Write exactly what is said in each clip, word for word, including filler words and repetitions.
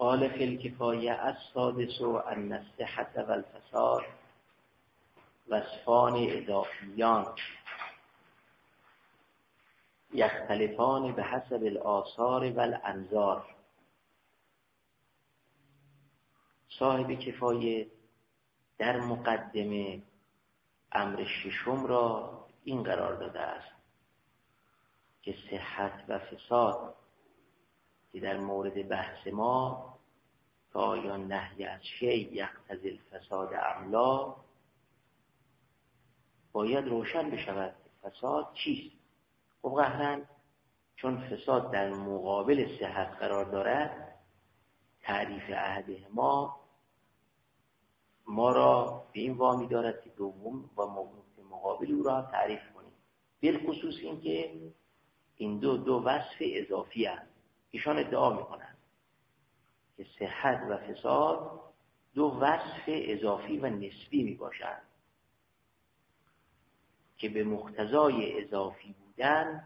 قال فی الکفایه السادس ان الصحة والفساد وصفان اضافیان یختلفان به حسب الآثار والانظار. صاحب کفایه در مقدمه امر ششم را این قرار داده است که صحت و فساد که در مورد بحث ما که آیا نهی از شیء یقتضی الفساد ام لا باید روشن بشود فساد چیست. خب قهرن چون فساد در مقابل صحت قرار دارد، تعریف احده ما ما را به این وامی دارد که دوم و مقابل او را تعریف کنیم، بالخصوص این که این دو دو وصف اضافی هست. ایشان ادعا میکنند که صحت و فساد دو وصف اضافی و نسبی می باشند که به مقتضای اضافی بودن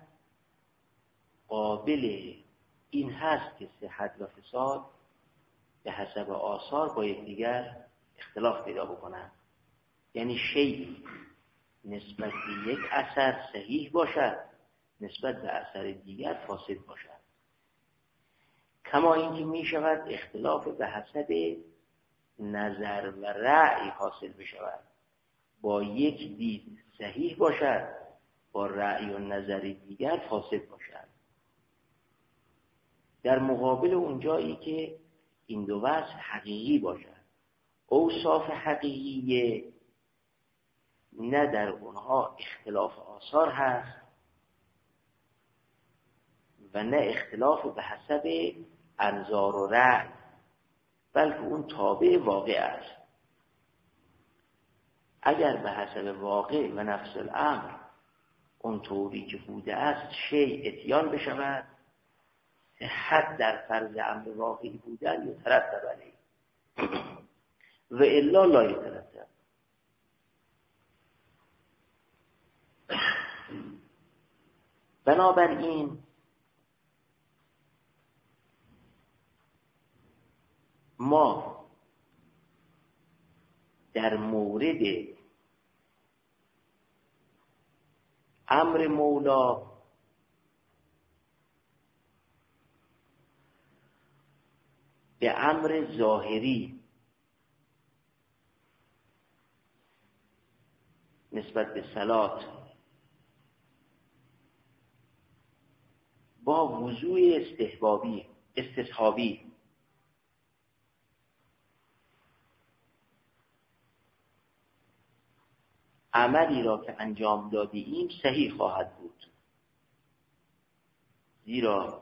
قابل این هست که صحت و فساد به حسب آثار با یکدیگر اختلاف پیدا بکنند. یعنی شیء نسبت به یک اثر صحیح باشد، نسبت به اثر دیگر فاسد باشد. کما اینکه می شود اختلاف به حسب نظر و رأی حاصل بشود، با یک دید صحیح باشد، با رأی و نظر دیگر فاسد باشد. در مقابل اونجایی که این دو وصف حقیقی باشد، اوصاف حقیقی نه در اونها اختلاف آثار هست و نه اختلاف به حسب انظار و رأی، بلکه اون تابع واقع است. اگر به حسب واقع و نفس الامر اون طوری که بوده است شیء اتیان بشود، صحت در فرض امر واقعی بودن یترتب علیه و الا لا یترتب. بنابراین ما در مورد امر مولا به امر ظاهری نسبت به صلات با وضوع استحبابی استصحابی عملی را که انجام دادیم صحیح خواهد بود، زیرا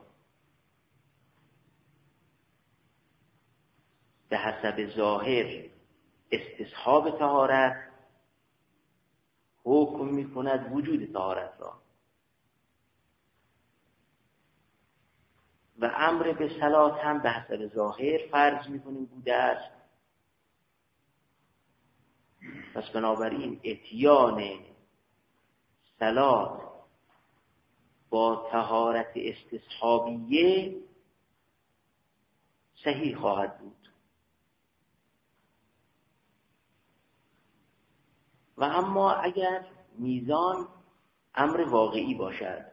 به حسب ظاهر استصحاب طهارت حکم می کند وجود طهارت را و امر به صلات هم به حسب ظاهر فرض می کنیم بوده است. پس بنابراین اتیان صلات با طهارت استصحابیه صحیح خواهد بود. و اما اگر میزان امر واقعی باشد،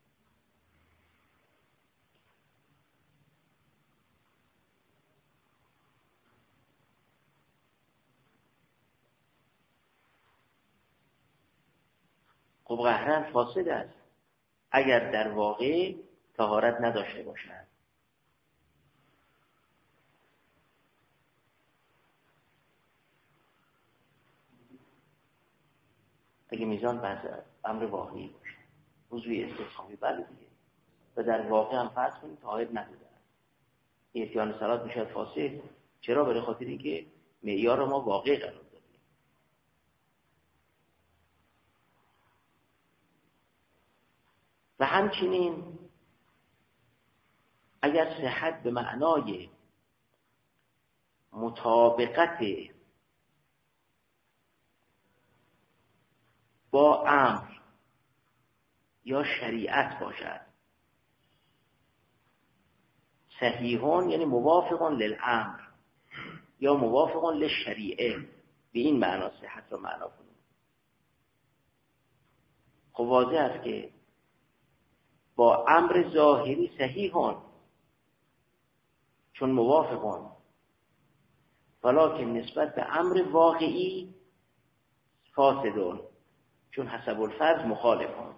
خب قهرن فاسد است اگر در واقع طهارت نداشته باشد. اگه میزان بحث امر واقعی باشه، وضوی استصحابی بله دیگه، و در واقع هم فرض کنید طهارت نداده است، اتیان صلات میشه فاسد. چرا؟ برای خاطر اینکه معیار رو ما واقع قرار دادیم. و همچنین اگر صحت به معنای مطابقت با امر یا شریعت باشد، صحیحون یعنی موافقون للامر یا موافقون للشریعه، به این معنا صحت رو معنا کنیم. خب واضح است که با امر ظاهری صحیحون چون موافقون، ولکن نسبت به امر واقعی فاسدون چون حسب الفرض مخالفون.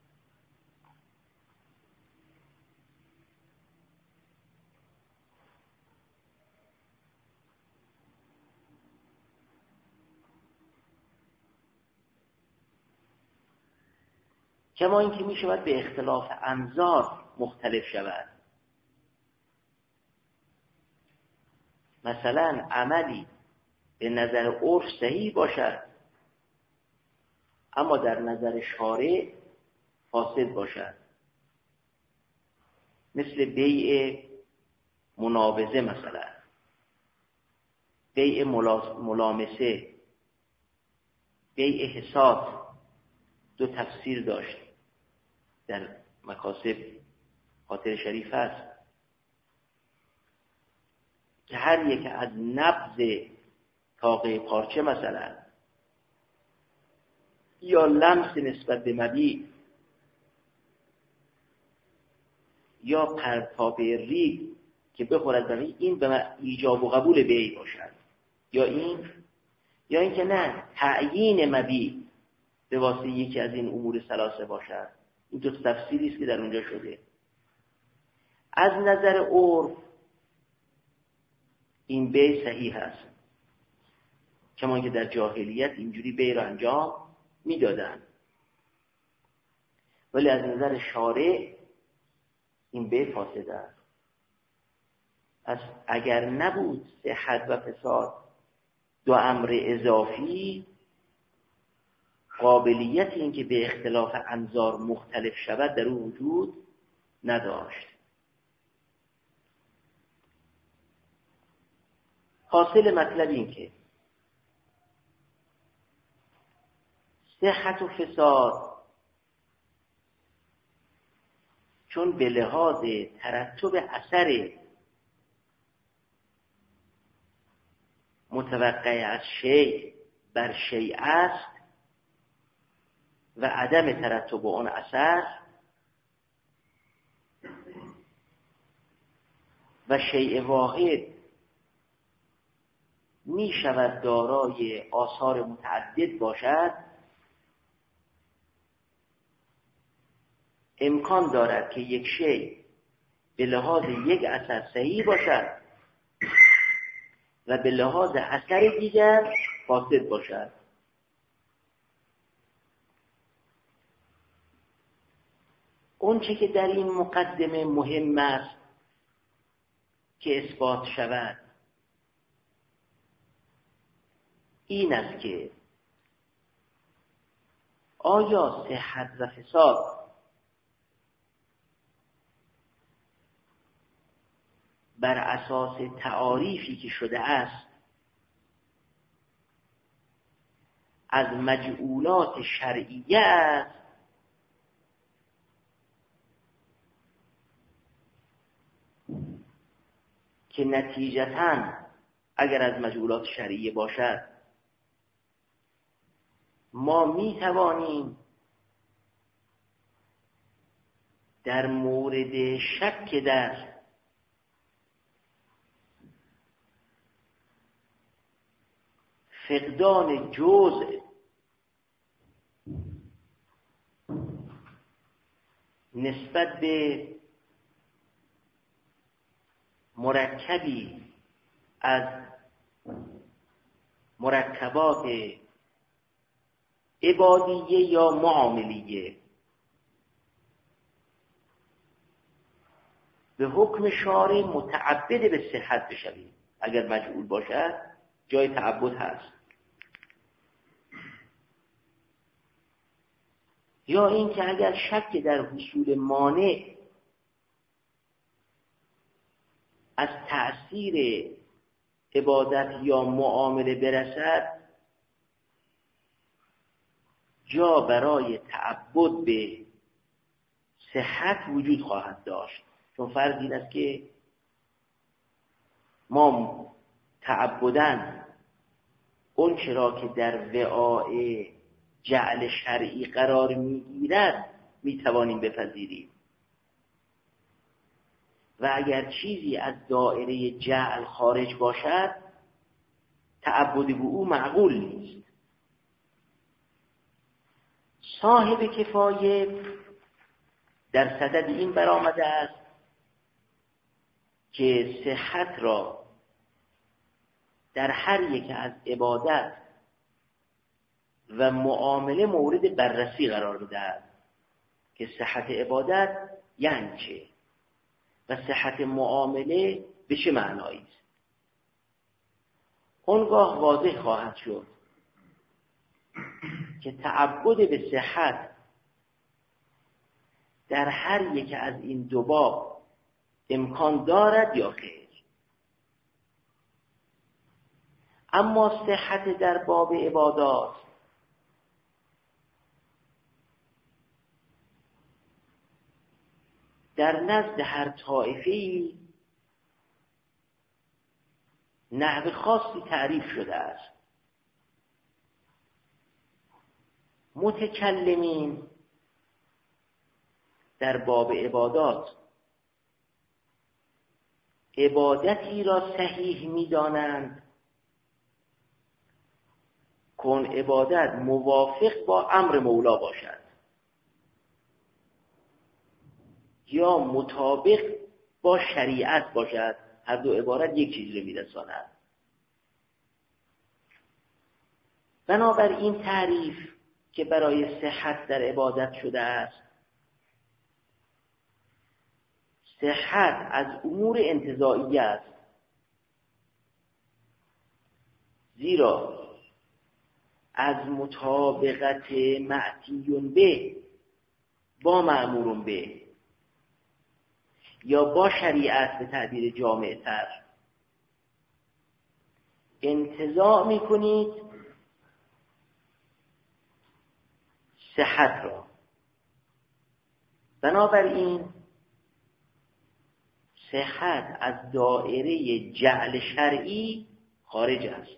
کما اینکه می شود به اختلاف انظار مختلف شود. مثلا عملی به نظر عرف صحیح باشد اما در نظر شارع فاسد باشد، مثل بیع منابضه، مثلا بیع ملامسه، بیع حساد. دو تفسیر داشت در مکاسب خاطر شریف است که هر یک از نبض تاقه پارچه مثلا یا لمس نسبت به مبیع یا پرتاب ریگ که بخورد زمین، این به ایجاب و قبول بیع باشد، یا این یا این که نه تعیین مبیع به واسطه یکی از این امور ثلاثه باشد. این دو تفسیری است که در اونجا شده. از نظر عرف این بیع صحیح است، کما که در جاهلیت اینجوری بیع را انجام میدادن، ولی از نظر شارع این بیع فاسد است. پس اگر نبود صحت و فساد دو امر اضافی، قابلیت این که به اختلاف انظار مختلف شود در او وجود نداشت. حاصل مطلب این که صحت و فساد چون به لحاظ ترتب اثر متوقع از شیء بر شیء است و عدم ترتب آن اثر و شیء واحد می شود دارای آثار متعدد باشد، امکان دارد که یک شیء به لحاظ یک اثر صحیح باشد و به لحاظ اثر دیگر فاسد باشد. اون چه که در این مقدمه مهم است که اثبات شود این است که آیا صحت و فساد بر اساس تعاریفی که شده است از مجعولات شرعیه است که نتیجتاً اگر از مجعولات شرعیه باشد ما می توانیم در مورد شک در فقدان جزء نسبت به مرکبی از مرکبات عبادیه یا معاملیه به حکم شارع متعبد به صحت بشویم. اگر مجعول باشد جای تعبد هست، یا این که اگر شک در حصول مانع از تأثیر عبادت یا معامله برسد جا برای تعبد به صحت وجود خواهد داشت. چون فرض این است که ما تعبدن اون چرا که در وعای جعل شرعی قرار میگیرد میتوانیم بپذیریم و اگر چیزی از دایره جعل خارج باشد تعبد به او معقول نیست. صاحب کفایه در صدد این برآمده است که صحت را در هر یک از عبادت و معامله مورد بررسی قرار بدهد که صحت عبادت یعنی چه و صحت معامله به چه معنایی است. اونگاه واضح خواهد شد که تعبد به صحت در هر یک از این دو باب امکان دارد یا خیر. اما صحت در باب عبادات در نزد هر طایفه‌ای نحو خاصی تعریف شده است. متکلمین در باب عبادات عبادتی را صحیح می‌دانند که اون عبادت موافق با امر مولا باشد یا مطابق با شریعت باشد. هر دو عبارت یک چیز رو می‌رساند. بنابراین تعریف که برای صحت در عبادت شده است، صحت از امور انتزاعی است، زیرا از مطابقت معتیون به با مأمورون به یا با شریعت به تعبیر جامع تر انتزاع می کنید صحت را. بنابراین صحت از دایره جعل شرعی خارج است،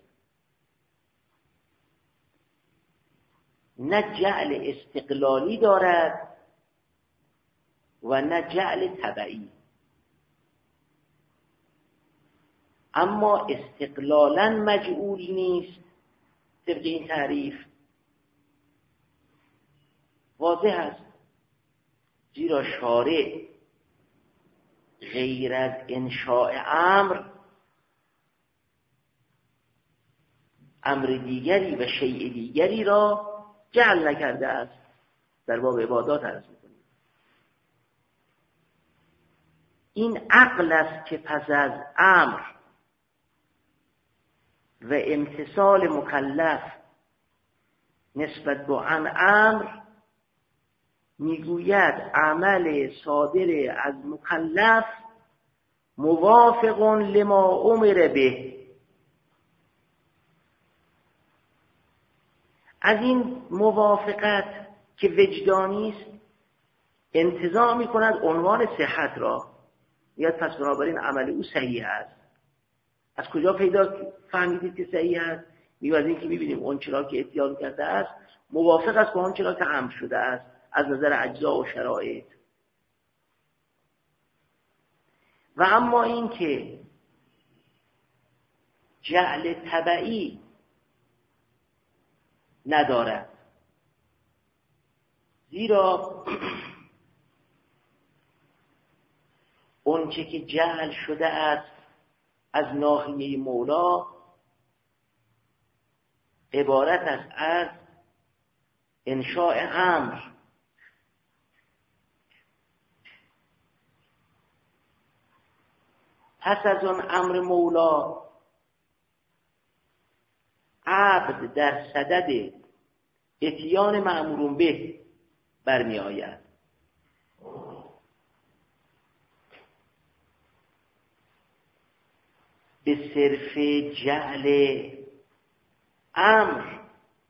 نه جعل استقلالی دارد و نه جعل تبعی. اما استقلالا مجعول نیست طبق این تعریف واضح است، زیرا شارع غیر از انشاء امر امر دیگری و شیء دیگری را جعل نکرده است. در باب عبادات عرض می‌کنیم این عقل است که پس از امر و امتثال مکلف نسبت به آن امر میگوید عمل صادر از مکلف موافق لما امر به. از این موافقت که وجدانی است انتزاع میکند عنوان صحت را، یا پس بنابراین عمل او صحیح است. از کجا پیدا فهمیدید که صحیح است؟ می‌بینید این که می‌بینیم اون چرا که اتیان کرده است موافق است با اون چرا که امر شده است از نظر اجزا و شرایط. و اما این که جعل تبعی ندارد، زیرا اون چه که جعل شده است از ناحیه مولا عبارت است از انشاء امر. پس از اون امر مولا عبد در صدد اتیان مأمورون به برمی آید. به صرف جعل امر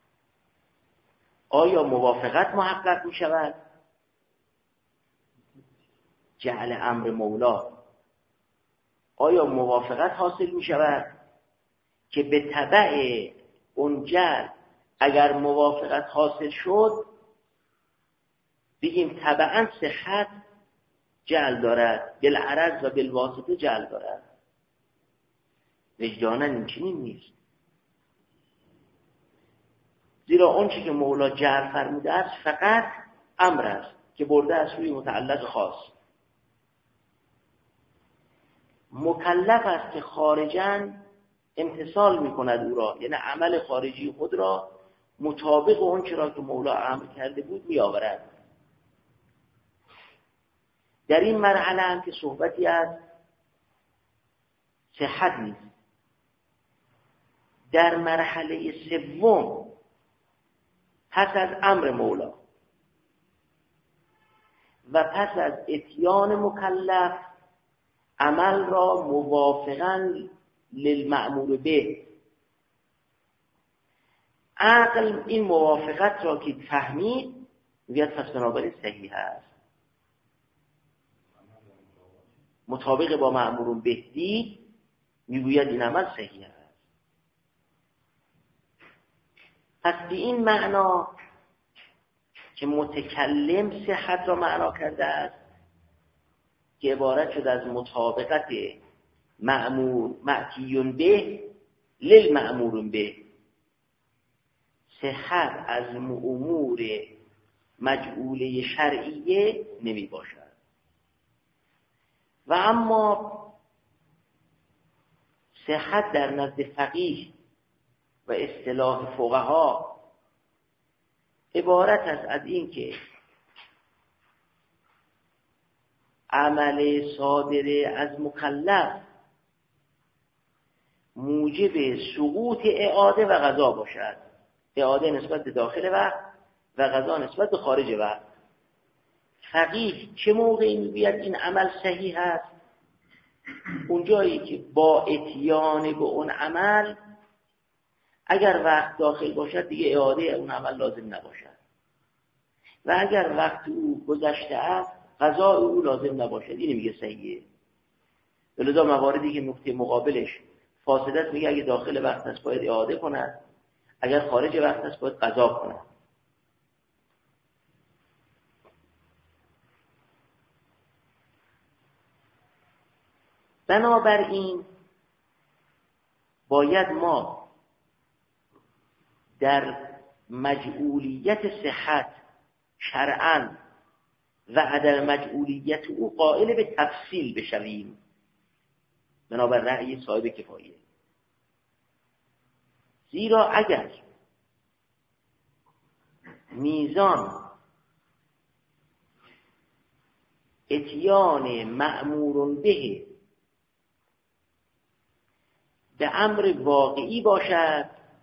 آیا موافقت محقق می شود؟ جعل امر مولا آیا موافقت حاصل می شود که به تبع اون جعل اگر موافقت حاصل شد بگیم طبعا صحت جعل دارد، بالعرض و بالواسطه جعل دارد؟ وجدانا این چنین نیست. زیرا اون چی که مولا جعل فرموده است فقط امر است که برده از روی متعلق خاص. مکلف است که خارجاً امتثال میکند او را، یعنی عمل خارجی خود را مطابق اون چرا که مولا امر کرده بود میآورد. در این مرحله هم که صحبتی از صحت نیست. در مرحله سوم پس از امر مولا و پس از اتیان مکلف عمل را موافقاً للمأمور به، عقل این موافقت را که فهمید میگوید پس بنابراین صحیح است، مطابق با مأمور به دید میگوید این عمل صحیح است. پس به این معنا که متکلم صحت را معنا کرده است که عبارت شد از مطابقت مأمور مأتیون به للمأمور به، صحت از امور مجعوله شرعیه نمی باشد. و اما صحت در نزد فقیه و اصطلاح فقها عبارت است از این که عمل صادر از مکلف موجب سقوط اعاده و قضا باشد. اعاده نسبت به داخل وقت و قضا نسبت به خارج وقت. فقیه چه موقعی میگوید این عمل صحیح است؟ اونجایی که با اتیان به اون عمل اگر وقت داخل باشد دیگه اعاده اون عمل لازم نباشد و اگر وقت او گذشته است قضا او لازم نباشد. اینو میگه صحیحه. ولذا مواردی که نقطه مقابلش فاسدت میگه اگه داخل وقت است باید اعاده کند، اگر خارج وقت است باید قضا کند. بنابراین باید ما در مجعولیت صحت شرعاً و عدم مجعولیت او قائل به تفصیل بشویم بنابر رأی صاحب کفایه. زیرا اگر میزان اتیان مأمور به به امر واقعی باشد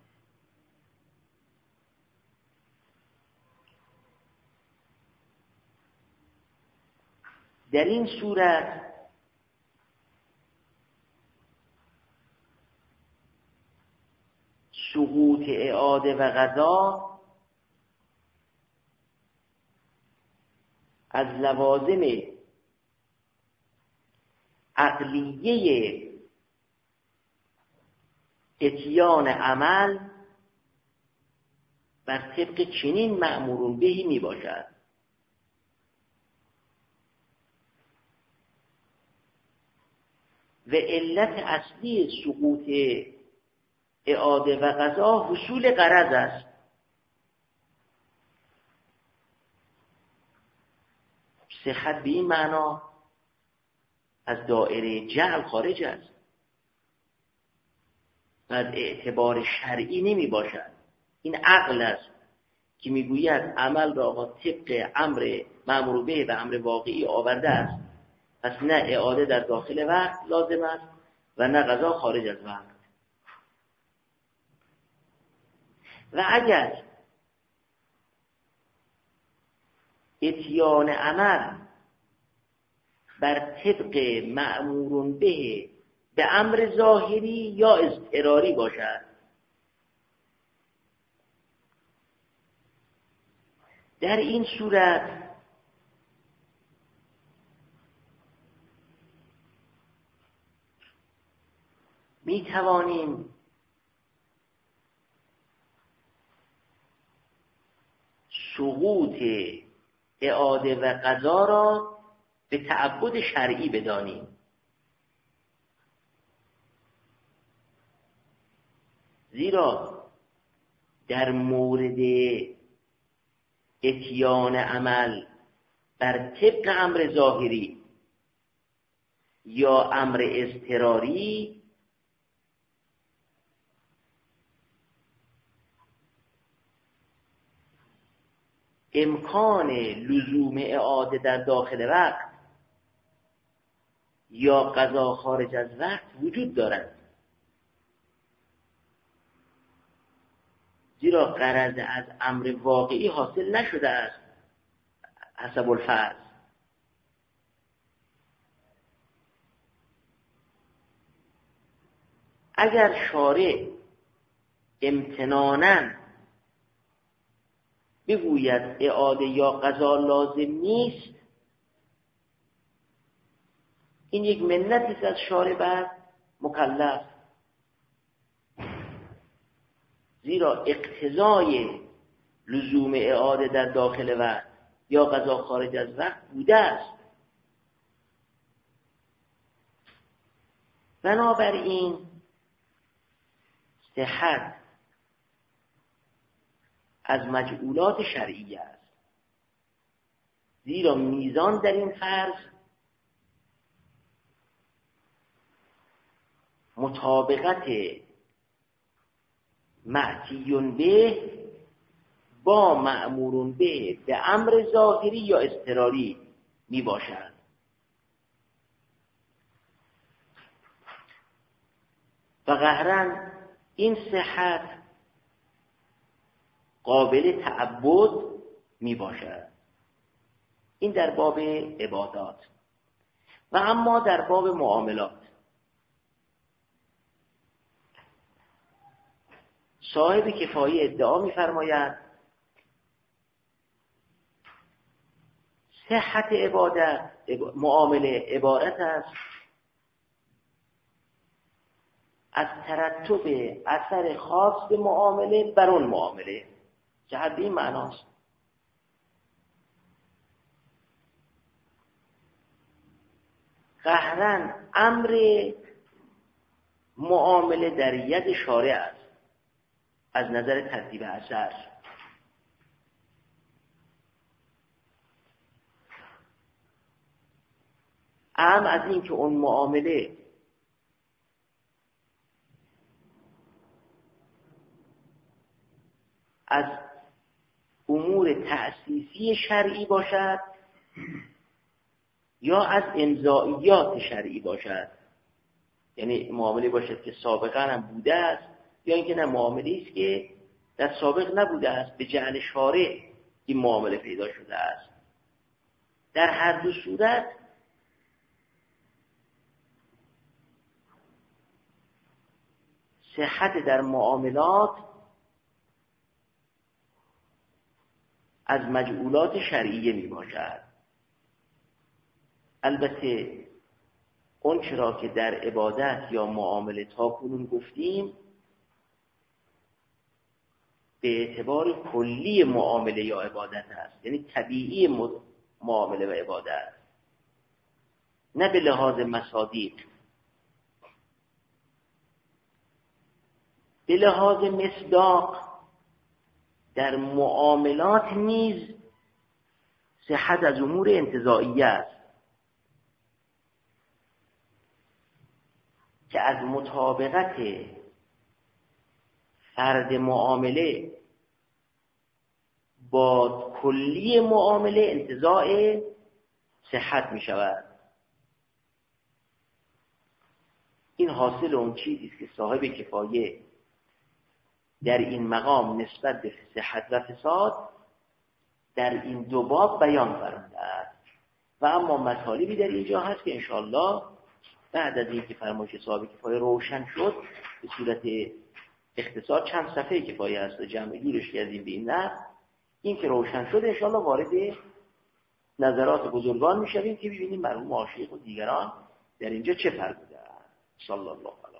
در این صورت سقوط اعاده و قضا از لوازم عقلیه اتیان عمل بر طبق چنین مأمور بهی می باشد. و علت اصلی سقوط اعاده و قضا حصول غرض است. صحت به این معنا از دایره جعل خارج است و از اعتبار شرعی نمی باشد. این عقل است که میگوید عمل را طبق امر مأمور به و امر واقعی آورده است، پس نه اعاده در داخل وقت لازم است و نه قضا خارج از وقت. و اگر اتیان عمل بر طبق مأمور به به امر ظاهری یا اضطراری باشد، در این صورت می توانیم سقوط اعاده و قضا را به تعبد شرعی بدانیم. زیرا در مورد اتیان عمل بر طبق امر ظاهری یا امر اضطراری امکان لزوم اعاده در داخل وقت یا قضا خارج از وقت وجود دارد. زیرا غرض از امر واقعی حاصل نشده است حسب الفرض. اگر شارع امتناناً بگوید اعاده یا قضا لازم نیست، این یک منتی است از شارع بر مکلف. زیرا اقتضای لزوم اعاده در داخل وقت یا قضا خارج از وقت بوده است. بنابراین صحت از مجعولات شرعی است. زیرا میزان در این فرض مطابقت معتیون به با مأمورون به به امر ظاهری یا اضطراری می باشد. و قهرن این صحت قابل تعبد می باشد. این در باب عبادات. و اما در باب معاملات صاحب کفایه ادعا می فرماید صحت عبادت معامله عبارت است از ترتب اثر خاص به معامله بر اون معامله. جهت این معناست. قهرن امر معامله در ید شارع است از نظر ترتیب اثر. اهم از این که اون معامله از امور تأسیسی شرعی باشد یا از امضائیات شرعی باشد. یعنی معامله باشد که سابقا هم بوده است یا اینکه نه معامله است که در سابق نبوده است، به جعل شارع این معامله پیدا شده است. در هر دو صورت صحت در معاملات از مجعولات شرعیه می باشد. البته اون چرا که در عبادت یا معامله تا کنون گفتیم به اعتبار کلی معامله یا عبادت است، یعنی طبیعی معامله و عبادت، نه به لحاظ مصادیق. به لحاظ مصداق در معاملات نیز صحت از امور انتزاعیه است که از مطابقت فرد معامله با کلی معامله انتزاع صحت می شود. این حاصل اون چیزی است که صاحب کفایه در این مقام نسبت به صحت و فساد در این دو باب بیان فرموده است. و اما مطالبی در اینجا هست که انشاءالله بعد از اینکه فرمایش صاحب کفایه روشن شد به صورت اختصار چند صفحه کفایه است و جمع گیرش کردیم به این نه این که روشن شد انشاءالله وارد نظرات بزرگان میشویم که ببینیم مرحوم عاشق و دیگران در اینجا چه فرموده است. صلی الله علیه